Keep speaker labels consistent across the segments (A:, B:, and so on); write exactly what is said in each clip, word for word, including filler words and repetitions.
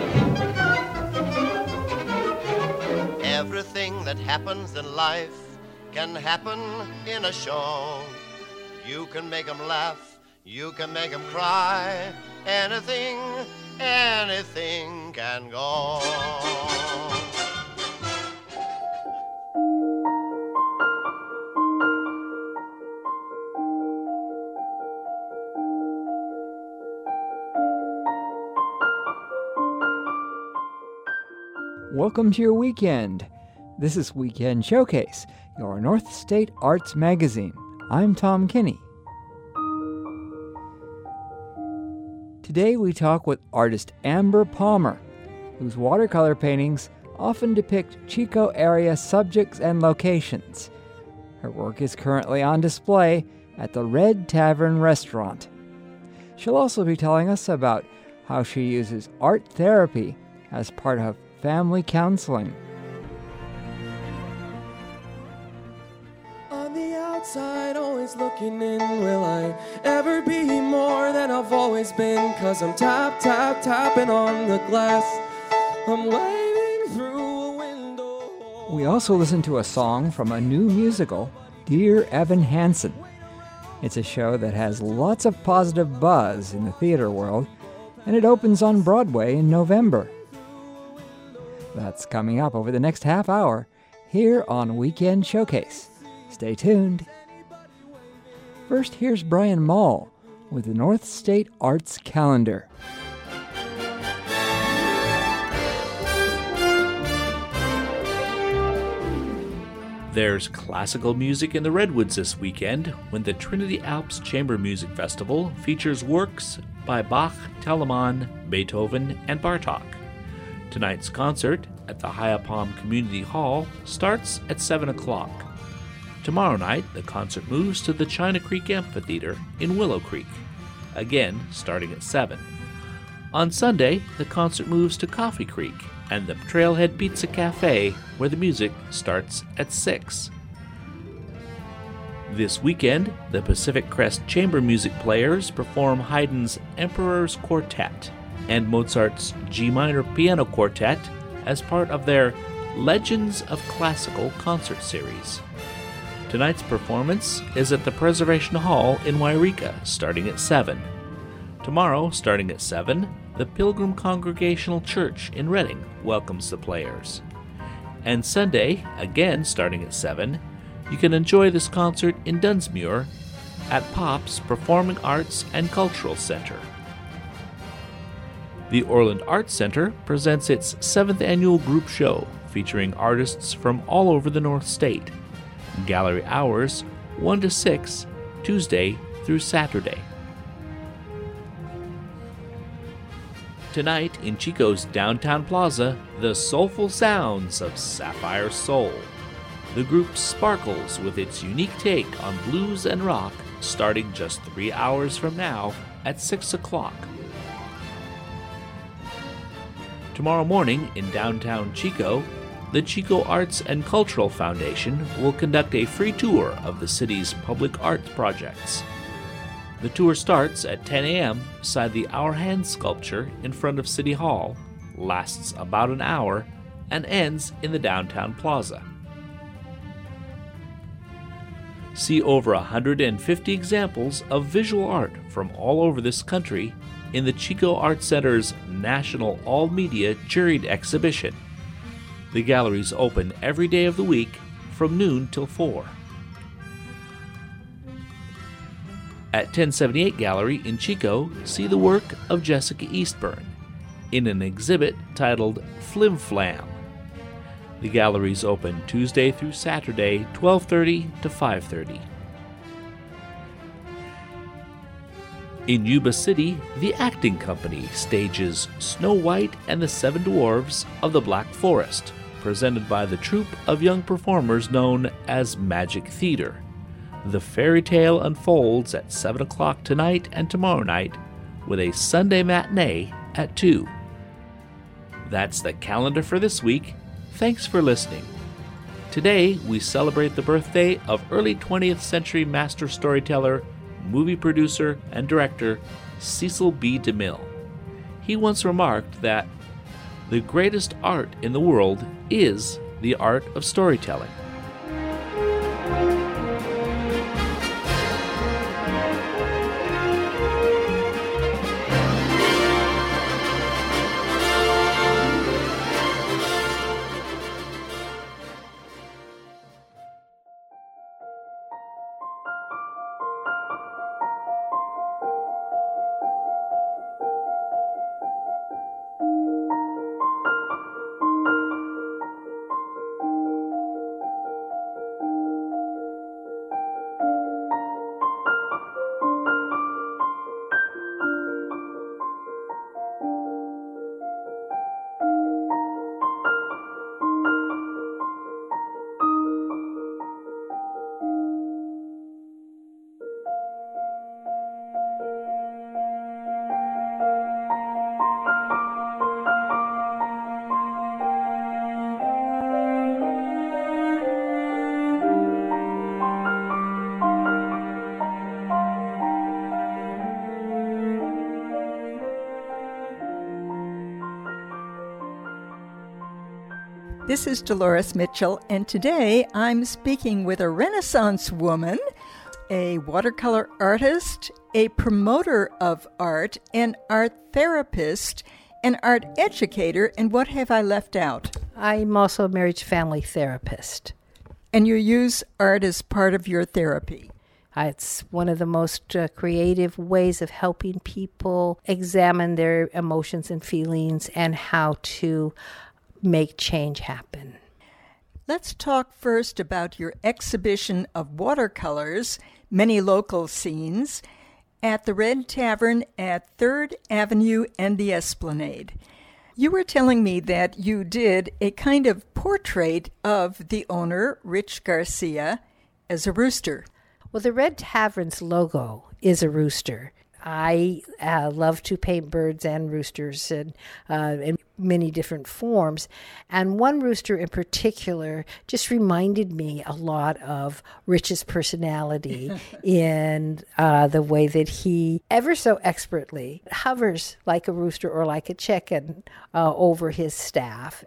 A: Everything that happens in life can happen in a show. You can make 'em laugh, you can make 'em cry. Anything, anything can go.
B: Welcome to your weekend. This is Weekend Showcase, your North State Arts magazine. I'm Tom Kinney. Today we talk with artist Amber Palmer, whose watercolor paintings often depict Chico area subjects and locations. Her work is currently on display at the Red Tavern restaurant. She'll also be telling us about how she uses art therapy as part of family counseling.
C: On the outside, always looking in, will I ever be more than I've always been? 'Cause I'm tap, tap, tapping on the glass. I'm waving through a window.
B: We also listen to a song from a new musical, Dear Evan Hansen. It's a show that has lots of positive buzz in the theater world, and it opens on Broadway in November. That's coming up over the next half hour here on Weekend Showcase. Stay tuned. First, here's Brian Mall with the North State Arts Calendar.
D: There's classical music in the Redwoods this weekend when the Trinity Alps Chamber Music Festival features works by Bach, Telemann, Beethoven, and Bartók. Tonight's concert at the Hyaupom Community Hall starts at seven o'clock. Tomorrow night, the concert moves to the China Creek Amphitheater in Willow Creek, again starting at seven. On Sunday, the concert moves to Coffee Creek and the Trailhead Pizza Cafe, where the music starts at six. This weekend, the Pacific Crest Chamber Music Players perform Haydn's Emperor's Quartet and Mozart's G Minor Piano Quartet as part of their Legends of Classical concert series. Tonight's performance is at the Preservation Hall in Wairika, starting at seven. Tomorrow, starting at seven, the Pilgrim Congregational Church in Reading welcomes the players. And Sunday, again starting at seven, you can enjoy this concert in Dunsmuir at Pop's Performing Arts and Cultural Center. The Orland Arts Center presents its seventh annual group show featuring artists from all over the North State. Gallery hours one to six, Tuesday through Saturday. Tonight in Chico's downtown plaza, the soulful sounds of Sapphire Soul. The group sparkles with its unique take on blues and rock, starting just three hours from now at six o'clock. Tomorrow morning in downtown Chico, the Chico Arts and Cultural Foundation will conduct a free tour of the city's public arts projects. The tour starts at ten a.m. beside the Our Hands sculpture in front of City Hall, lasts about an hour, and ends in the downtown plaza. See over one hundred fifty examples of visual art from all over this country in the Chico Art Center's National All-Media Juried Exhibition. The gallery's open every day of the week from noon till four. At ten seventy-eight Gallery in Chico, see the work of Jessica Eastburn in an exhibit titled Flim Flam. The gallery's open Tuesday through Saturday, twelve thirty to five thirty. In Yuba City, the Acting Company stages Snow White and the Seven Dwarfs of the Black Forest, presented by the troupe of young performers known as Magic Theater. The fairy tale unfolds at seven o'clock tonight and tomorrow night, with a Sunday matinee at two. That's the calendar for this week. Thanks for listening. Today, we celebrate the birthday of early twentieth century master storyteller, movie producer, and director Cecil B. DeMille. He once remarked that the greatest art in the world is the art of storytelling.
E: This is Dolores Mitchell, and today I'm speaking with a Renaissance woman, a watercolor artist, a promoter of art, an art therapist, an art educator, and what have I left out?
F: I'm also a marriage family therapist.
E: And you use art as part of your therapy?
F: Uh, it's one of the most uh, creative ways of helping people examine their emotions and feelings and how to make change happen.
E: Let's talk first about your exhibition of watercolors, Many Local Scenes, at the Red Tavern at third Avenue and the Esplanade. You were telling me that you did a kind of portrait of the owner, Rich Garcia, as a rooster.
F: Well, the Red Tavern's logo is a rooster. I uh, love to paint birds and roosters and, uh, in many different forms. And one rooster in particular just reminded me a lot of Rich's personality in uh, the way that he ever so expertly hovers like a rooster or like a chicken uh, over his staff,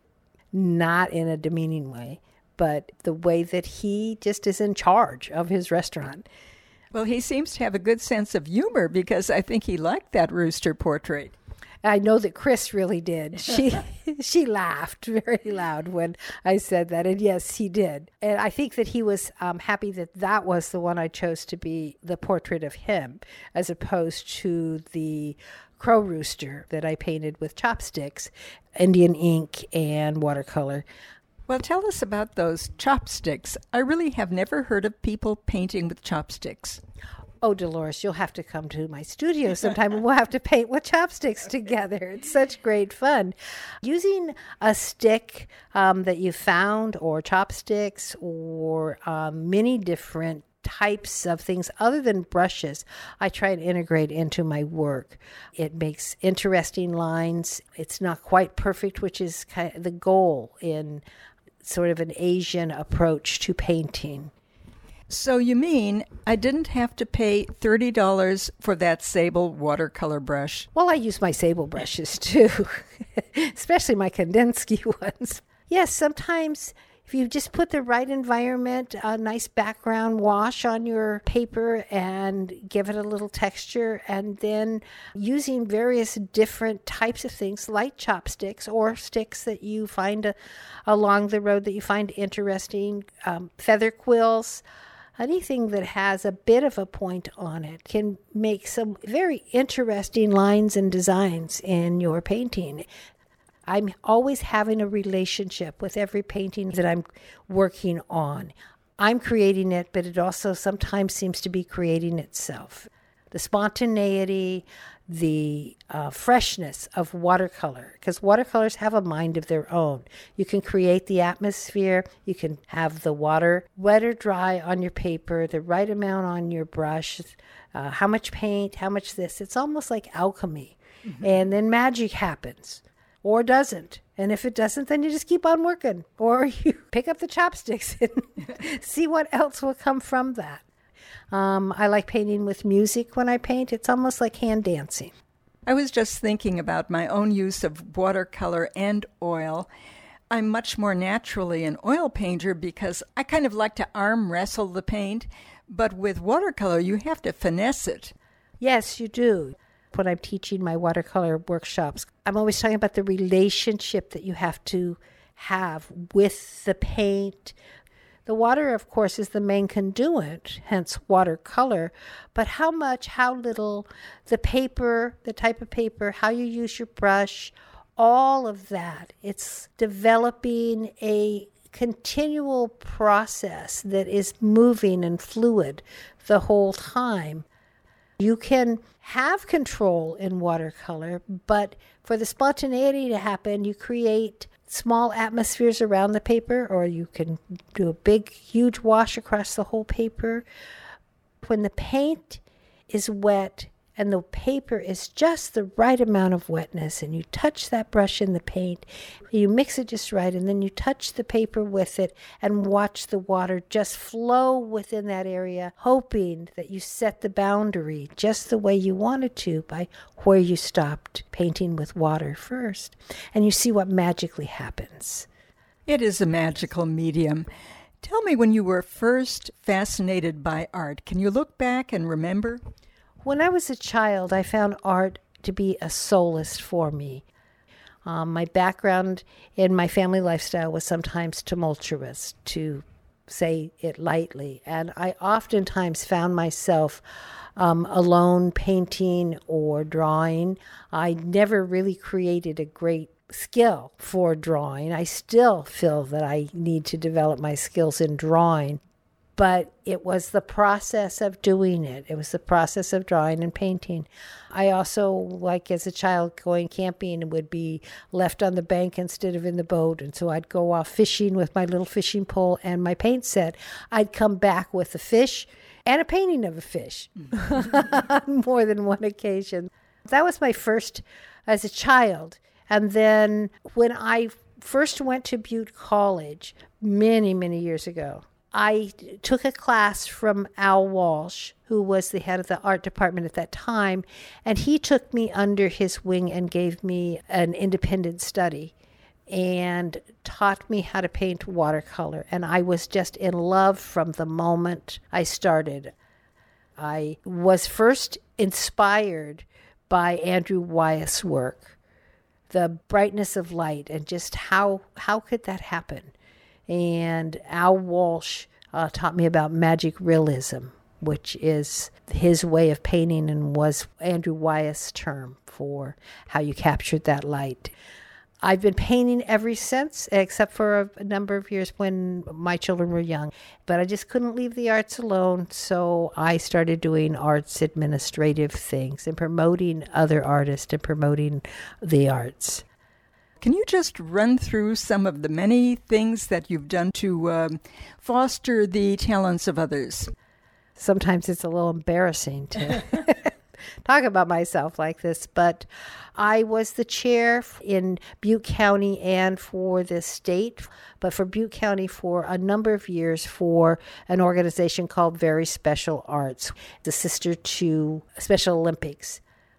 F: not in a demeaning way, but the way that he just is in charge of his restaurant.
E: Well, he seems to have a good sense of humor because I think he liked that rooster portrait.
F: I know that Chris really did. She she laughed very loud when I said that, and yes, he did. And I think that he was um, happy that that was the one I chose to be the portrait of him, as opposed to the crow rooster that I painted with chopsticks, Indian ink, and watercolor.
E: Well, tell us about those chopsticks. I really have never heard of people painting with chopsticks.
F: Oh, Dolores, you'll have to come to my studio sometime and we'll have to paint with chopsticks together. It's such great fun. Using a stick um, that you found, or chopsticks, or um, many different types of things other than brushes, I try and integrate into my work. It makes interesting lines. It's not quite perfect, which is kind of the goal in sort of an Asian approach to painting.
E: So you mean I didn't have to pay thirty dollars for that sable watercolor brush?
F: Well, I use my sable brushes too, especially my Kandinsky ones. Yes, sometimes if you just put the right environment, a nice background wash on your paper and give it a little texture, and then using various different types of things like chopsticks or sticks that you find uh, along the road that you find interesting, um, feather quills, anything that has a bit of a point on it can make some very interesting lines and designs in your painting. I'm always having a relationship with every painting that I'm working on. I'm creating it, but it also sometimes seems to be creating itself. The spontaneity, the uh, freshness of watercolor, because watercolors have a mind of their own. You can create the atmosphere. You can have the water wet or dry on your paper, the right amount on your brush, uh, how much paint, how much this. It's almost like alchemy. Mm-hmm. And then magic happens. Or doesn't. And if it doesn't, then you just keep on working. Or you pick up the chopsticks and see what else will come from that. Um, I like painting with music when I paint. It's almost like hand dancing.
E: I was just thinking about my own use of watercolor and oil. I'm much more naturally an oil painter because I kind of like to arm wrestle the paint, but with watercolor you have to finesse it.
F: Yes, you do. When I'm teaching my watercolor workshops, I'm always talking about the relationship that you have to have with the paint. The water, of course, is the main conduit, hence watercolor, but how much, how little, the paper, the type of paper, how you use your brush, all of that. It's developing a continual process that is moving and fluid the whole time. You can have control in watercolor, but for the spontaneity to happen, you create small atmospheres around the paper, or you can do a big, huge wash across the whole paper. When the paint is wet and the paper is just the right amount of wetness, and you touch that brush in the paint, you mix it just right, and then you touch the paper with it and watch the water just flow within that area, hoping that you set the boundary just the way you wanted to by where you stopped painting with water first. And you see what magically happens.
E: It is a magical medium. Tell me, when you were first fascinated by art, can you look back and remember?
F: When I was a child, I found art to be a solace for me. Um, my background in my family lifestyle was sometimes tumultuous, to say it lightly, and I oftentimes found myself um, alone painting or drawing. I never really created a great skill for drawing. I still feel that I need to develop my skills in drawing. But it was the process of doing it. It was the process of drawing and painting. I also, like as a child, going camping and would be left on the bank instead of in the boat. And so I'd go off fishing with my little fishing pole and my paint set. I'd come back with a fish and a painting of a fish on more than one occasion. That was my first as a child. And then when I first went to Butte College many, many years ago, I took a class from Al Walsh, who was the head of the art department at that time, and he took me under his wing and gave me an independent study and taught me how to paint watercolor. And I was just in love from the moment I started. I was first inspired by Andrew Wyeth's work, the brightness of light, and just how, how could that happen? And Al Walsh uh, taught me about magic realism, which is his way of painting and was Andrew Wyeth's term for how you captured that light. I've been painting ever since, except for a, a number of years when my children were young. But I just couldn't leave the arts alone, so I started doing arts administrative things and promoting other artists and promoting the arts.
E: Can you just run through some of the many things that you've done to um, foster the talents of others?
F: Sometimes it's a little embarrassing to talk about myself like this, but I was the chair in Butte County and for the state, but for Butte County for a number of years for an organization called Very Special Arts, the sister to Special Olympics.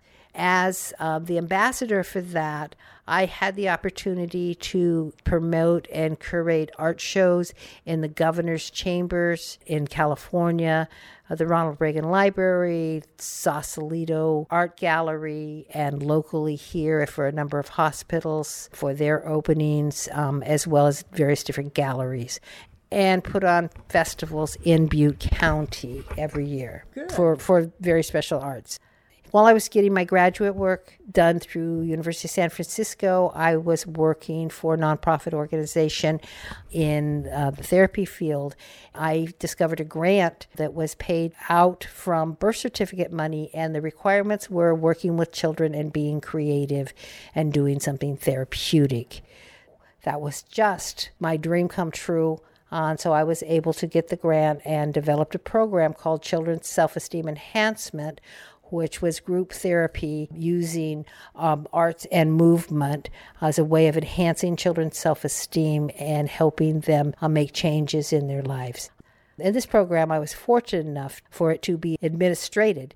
F: As uh, the ambassador for that, I had the opportunity to promote and curate art shows in the governor's chambers in California, uh, the Ronald Reagan Library, Sausalito Art Gallery, and locally here for a number of hospitals for their openings, um, as well as various different galleries, and put on festivals in Butte County every year for, for very special arts. While I was getting my graduate work done through University of San Francisco, I was working for a nonprofit organization in uh, the therapy field. I discovered a grant that was paid out from birth certificate money, and the requirements were working with children and being creative and doing something therapeutic. That was just my dream come true. Uh, and so I was able to get the grant and developed a program called Children's Self-Esteem Enhancement, which was group therapy using um, arts and movement as a way of enhancing children's self-esteem and helping them uh, make changes in their lives. In this program, I was fortunate enough for it to be administrated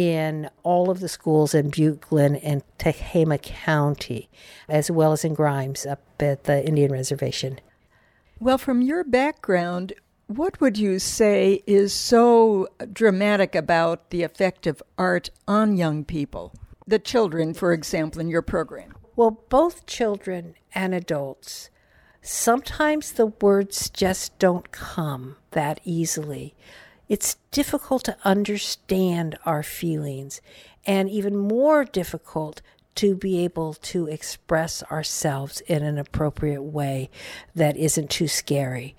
F: in all of the schools in Butte Glen and Tehama County, as well as in Grimes up at the Indian Reservation.
E: Well, from your background, what would you say is so dramatic about the effect of art on young people? The children, for example, in your program.
F: Well, both children and adults, sometimes the words just don't come that easily. It's difficult to understand our feelings, and even more difficult to be able to express ourselves in an appropriate way that isn't too scary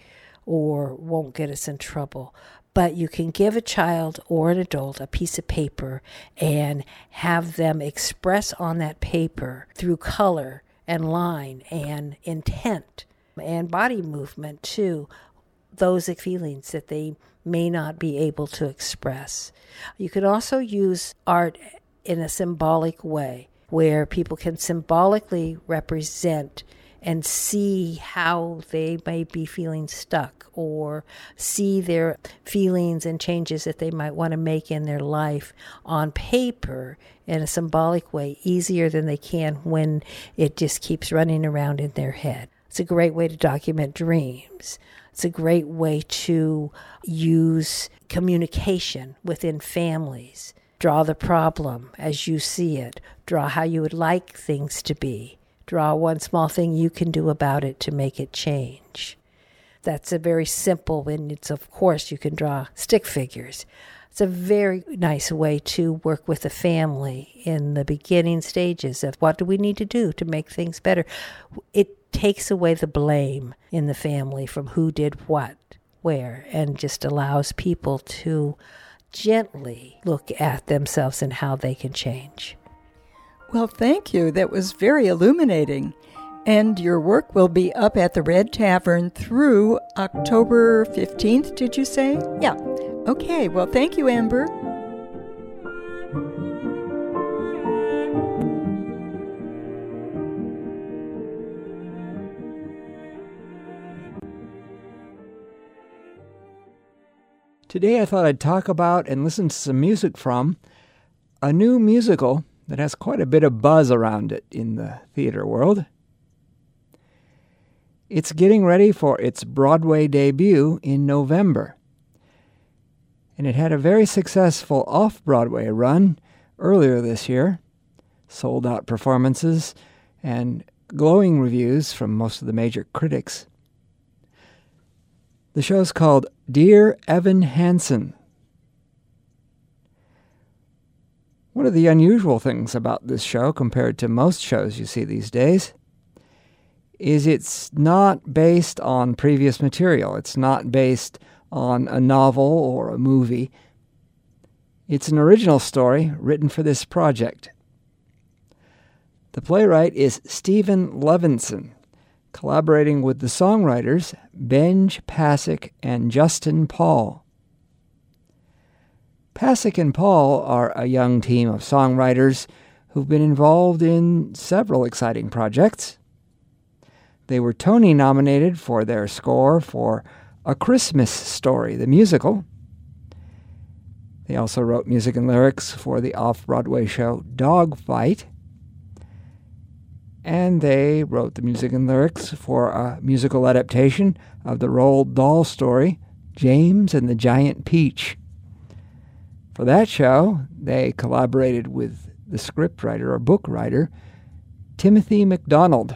F: or won't get us in trouble. But you can give a child or an adult a piece of paper and have them express on that paper through color and line and intent and body movement too, those feelings that they may not be able to express. You could also use art in a symbolic way, where people can symbolically represent and see how they may be feeling stuck, or see their feelings and changes that they might want to make in their life on paper in a symbolic way, easier than they can when it just keeps running around in their head. It's a great way to document dreams. It's a great way to use communication within families. Draw the problem as you see it. Draw how you would like things to be. Draw one small thing you can do about it to make it change. That's a very simple, and it's, of course, you can draw stick figures. It's a very nice way to work with the family in the beginning stages of what do we need to do to make things better. It takes away the blame in the family from who did what, where, and just allows people to gently look at themselves and how they can change.
E: Well, thank you. That was very illuminating. And your work will be up at the Red Tavern through October fifteenth, did you say? Yeah. Okay. Well, thank you, Amber.
B: Today I thought I'd talk about and listen to some music from a new musical that has quite a bit of buzz around it in the theater world. It's getting ready for its Broadway debut in November. And it had a very successful off-Broadway run earlier this year, sold-out performances, and glowing reviews from most of the major critics. The show's called Dear Evan Hansen. One of the unusual things about this show, compared to most shows you see these days, is it's not based on previous material. It's not based on a novel or a movie. It's an original story written for this project. The playwright is Stephen Levinson, collaborating with the songwriters Benj Pasek and Justin Paul. Pasek and Paul are a young team of songwriters who've been involved in several exciting projects. They were Tony nominated for their score for A Christmas Story, the musical. They also wrote music and lyrics for the off-Broadway show Dogfight. And they wrote the music and lyrics for a musical adaptation of the Roald Dahl story, James and the Giant Peach. For that show, they collaborated with the scriptwriter or book writer, Timothy McDonald.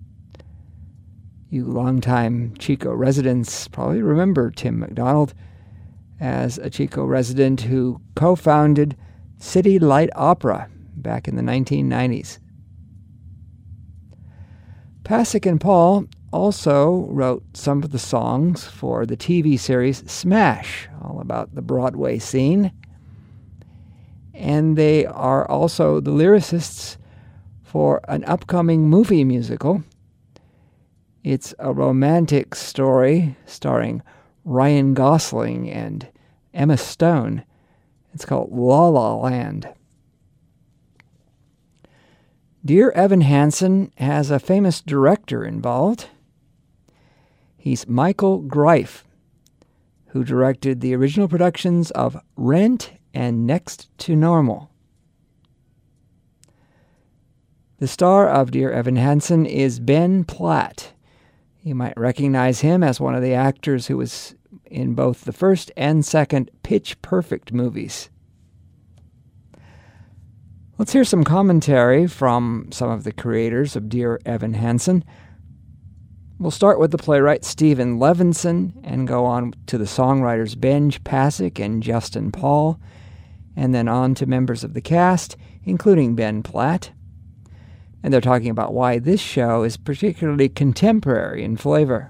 B: You longtime Chico residents probably remember Tim McDonald as a Chico resident who co-founded City Light Opera back in the nineteen nineties. Pasek and Paul also wrote some of the songs for the T V series Smash, all about the Broadway scene. And they are also the lyricists for an upcoming movie musical. It's a romantic story starring Ryan Gosling and Emma Stone. It's called La La Land. Dear Evan Hansen has a famous director involved. He's Michael Greif, who directed the original productions of Rent and Next to Normal. The star of Dear Evan Hansen is Ben Platt. You might recognize him as one of the actors who was in both the first and second Pitch Perfect movies. Let's hear some commentary from some of the creators of Dear Evan Hansen. We'll start with the playwright Stephen Levinson and go on to the songwriters Benj Pasek and Justin Paul, and then on to members of the cast, including Ben Platt. And they're talking about why this show is particularly contemporary in flavor.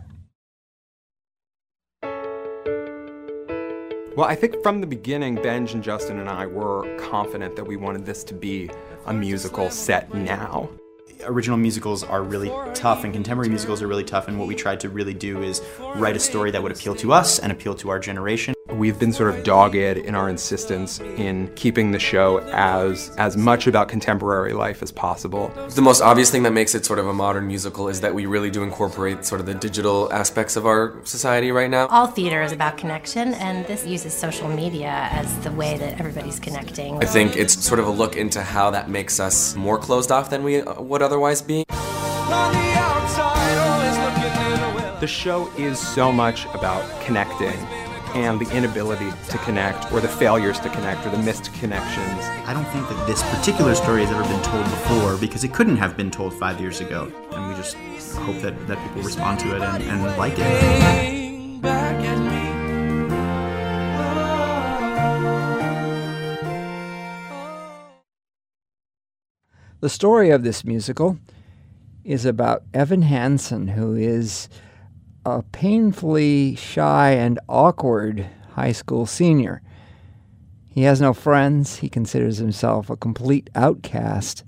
G: Well, I think from the beginning, Benj and Justin and I were confident that we wanted this to be a musical set now.
H: Original musicals are really tough, and contemporary musicals are really tough, and what we tried to really do is write a story that would appeal to us and appeal to our generation.
G: We've been sort of dogged in our insistence in keeping the show as as much about contemporary life as possible.
I: The most obvious thing that makes it sort of a modern musical is that we really do incorporate sort of the digital aspects of our society right now.
J: All theater is about connection, and this uses social media as the way that everybody's connecting.
I: I think it's sort of a look into how that makes us more closed off than we would otherwise be.
G: The show is so much about connecting, and the inability to connect, or the failures to connect, or the missed connections.
H: I don't think that this particular story has ever been told before, because it couldn't have been told five years ago. And we just hope that, that people respond to it and, and like it. Back at me.
B: The story of this musical is about Evan Hansen, who is a painfully shy and awkward high school senior. He has no friends. He considers himself a complete outcast.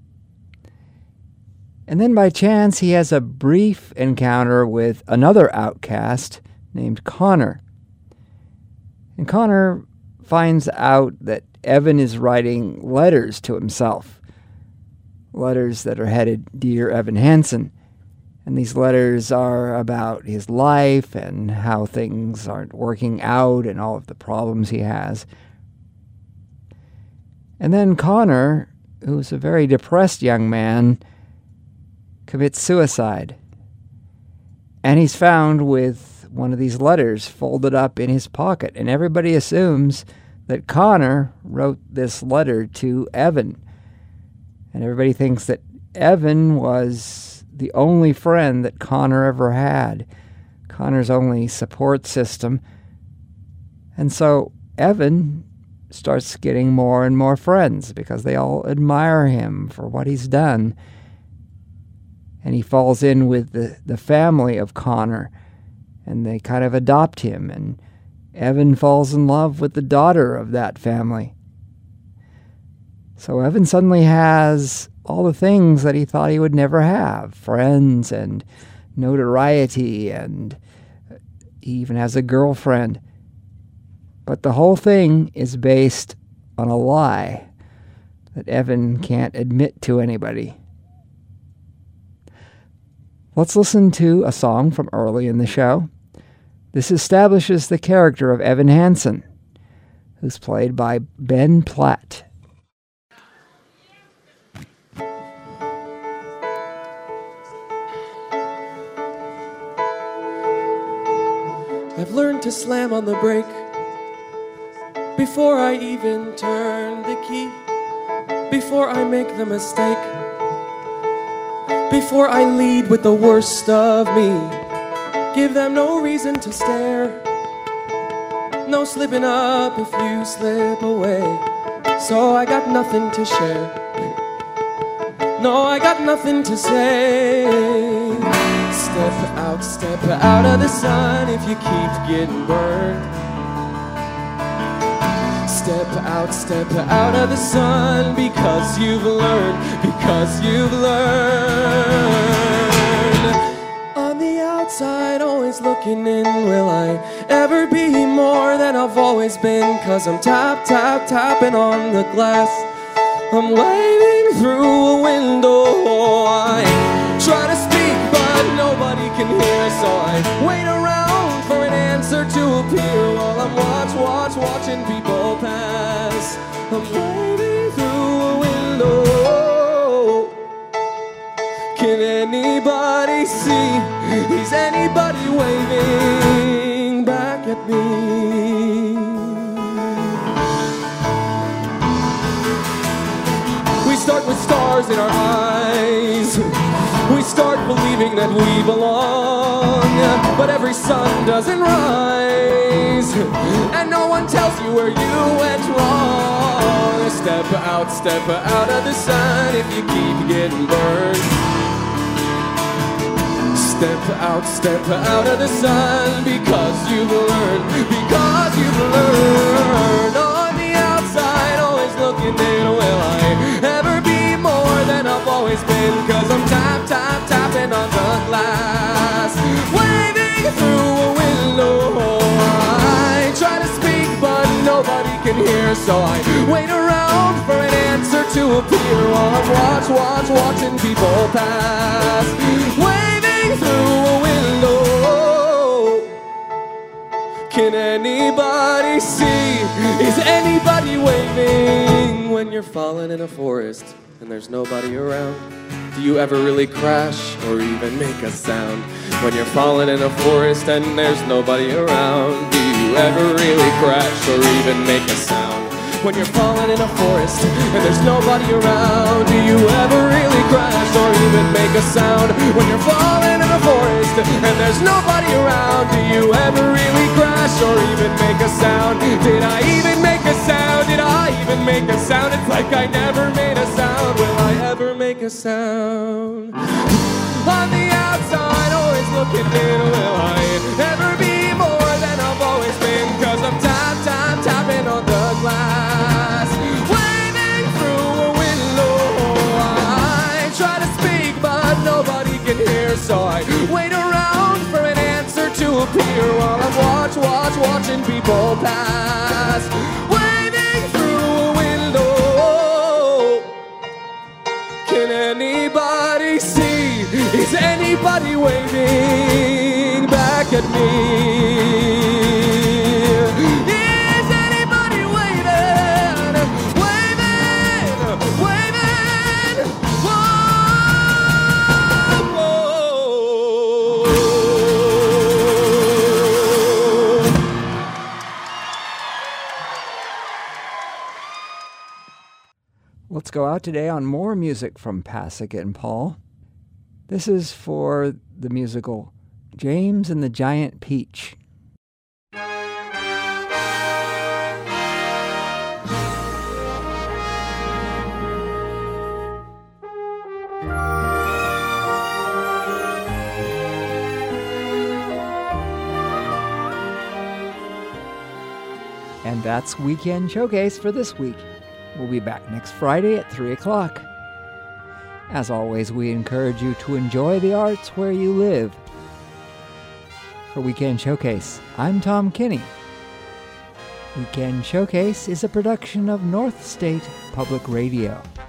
B: And then by chance, he has a brief encounter with another outcast named Connor. And Connor finds out that Evan is writing letters to himself, letters that are headed Dear Evan Hansen. And these letters are about his life and how things aren't working out and all of the problems he has. And then Connor, who's a very depressed young man, commits suicide. And he's found with one of these letters folded up in his pocket. And everybody assumes that Connor wrote this letter to Evan. And everybody thinks that Evan was the only friend that Connor ever had, Connor's only support system. And so Evan starts getting more and more friends because they all admire him for what he's done. And he falls in with the, the family of Connor, and they kind of adopt him, and Evan falls in love with the daughter of that family. So Evan suddenly has all the things that he thought he would never have, friends and notoriety, and he even has a girlfriend. But the whole thing is based on a lie that Evan can't admit to anybody. Let's listen to a song from early in the show. This establishes the character of Evan Hansen, who's played by Ben Platt.
C: I've learned to slam on the brake before I even turn the key, before I make the mistake, before I lead with the worst of me. Give them no reason to stare, no slipping up if you slip away. So I got nothing to share, no, I got nothing to say. Step out, step out of the sun if you keep getting burned. Step out, step out of the sun because you've learned, because you've learned. On the outside, always looking in, will I ever be more than I've always been? Cause I'm tap, tap, tapping on the glass. I'm waving through a window. I try to speak, but nobody can hear, so I wait around for an answer to appear. watching people pass. I'm waving through a window. Can anybody see? Is anybody waving back at me? We start with stars in our eyes. We start believing that we belong, but every sun doesn't rise, and no one tells you where you went wrong. Step out, step out of the sun if you keep getting burned. Step out, step out of the sun because you've learned, because you've learned. On the outside, always looking in, will I ever be more than I've always been? Cause I'm tap, tap, tapping on the glass, waving through a window. I try to speak but nobody can hear, so I wait around for an answer to appear while I watch, watch, watching people pass, waving through a window. Can anybody see? Is anybody waving when you're falling in a forest and there's nobody around? Do you ever really crash or even make a sound when you're falling in a forest and there's nobody around? Do you ever really crash or even make a sound when you're falling in a forest and there's nobody around? Do you ever really crash or even make a sound when you're falling in a forest and there's nobody around? Do you ever really crash or even make a sound? Did I even make a sound? Did I even make a sound? It's like I never made a sound. Will I ever make a sound? On the outside, always looking in, will I ever be more than I've always been? Cause I'm tap, tap, tapping on the glass, waving through a window. I try to speak but nobody can hear, so I wait around for an answer to appear while I watch, watch, watching people pass, waving through a window. Can anybody see? Is anybody waving back at me? Is anybody waving, waving, waving? Whoa, whoa.
B: Let's go out today on more music from Pasek and Paul. This is for the musical James and the Giant Peach. And that's Weekend Showcase for this week. We'll be back next Friday at three o'clock. As always, we encourage you to enjoy the arts where you live. For Weekend Showcase, I'm Tom Kinney. Weekend Showcase is a production of North State Public Radio.